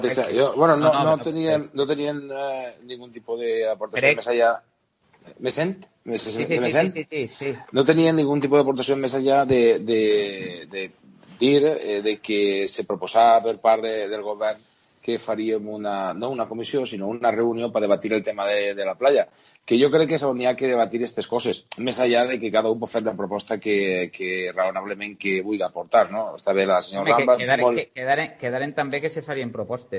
No tenien ningún tipo de aportación más allá. ¿Me sent? Sí. No tenien ningún tipus d'aportació més allà de dir de que se proposava per part del govern que faríem no una comissió, sinó una reunió per debatir el tema de la playa. Que jo crec que és on hi ha que debatir aquestes coses, més allà de que cada un pot fer la proposta que raonablement que vulgui aportar, no? Està bé la senyora Rambas... Quedaren també que se farien propostes.